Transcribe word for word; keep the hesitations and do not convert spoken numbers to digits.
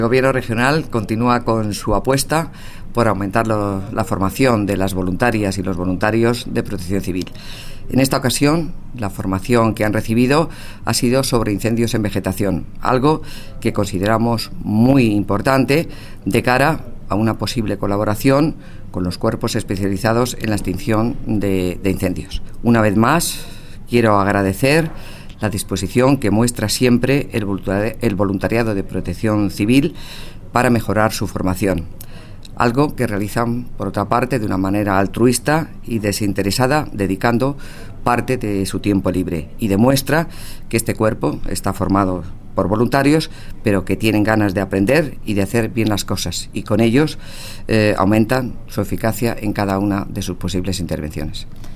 El Gobierno regional continúa con su apuesta por aumentar lo, la formación de las voluntarias y los voluntarios de Protección Civil. En esta ocasión, la formación que han recibido ha sido sobre incendios en vegetación, algo que consideramos muy importante de cara a una posible colaboración con los cuerpos especializados en la extinción de, de incendios. Una vez más, quiero agradecer la disposición que muestra siempre el voluntariado de Protección Civil para mejorar su formación, algo que realizan, por otra parte, de una manera altruista y desinteresada, dedicando parte de su tiempo libre, y demuestra que este cuerpo está formado por voluntarios, pero que tienen ganas de aprender y de hacer bien las cosas, y con ellos eh, aumentan su eficacia en cada una de sus posibles intervenciones.